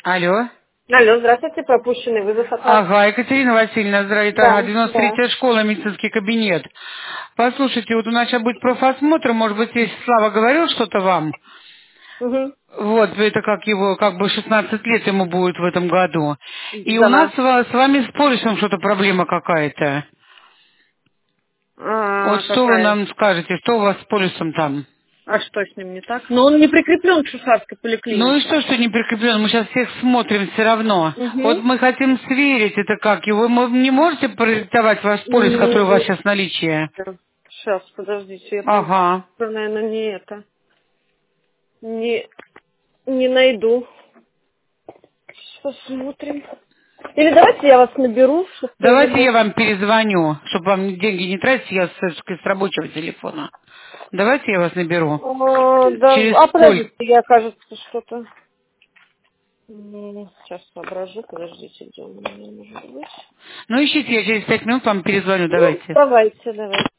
Алло. Алло, здравствуйте, пропущенный вызов от вас. Ага, Екатерина Васильевна, здравствуйте. Ага, Да, да. 93-я школа, медицинский кабинет. Послушайте, вот у нас сейчас будет профосмотр, может быть, здесь Слава говорил что-то вам? Угу. Вот, это как его, как бы 16 лет ему будет в этом году. И у нас Да. с вами с полисом что-то проблема какая-то. Вот что вы Какая? нам скажете, что у вас с полисом там? А что с ним не так? Но он не прикреплен к Шушарской Ну и поликлинике. что не прикреплен? Мы сейчас всех смотрим все равно. Вот Угу. мы хотим сверить это как. И вы не можете продиктовать ваш полис, который у вас сейчас в наличии? Сейчас, подождите, я прям, Ага. наверное, не это. Не найду. Сейчас посмотрим. Или давайте я вас наберу, Давайте я что-нибудь. вам перезвоню, чтобы вам деньги не тратить, я с рабочего телефона. Давайте я вас наберу. Через Подождите, пульт. я, кажется, что-то... Сейчас соображу, подождите, где он у меня может быть. Ну ищите, я через 5 минут вам перезвоню, давайте. Давайте.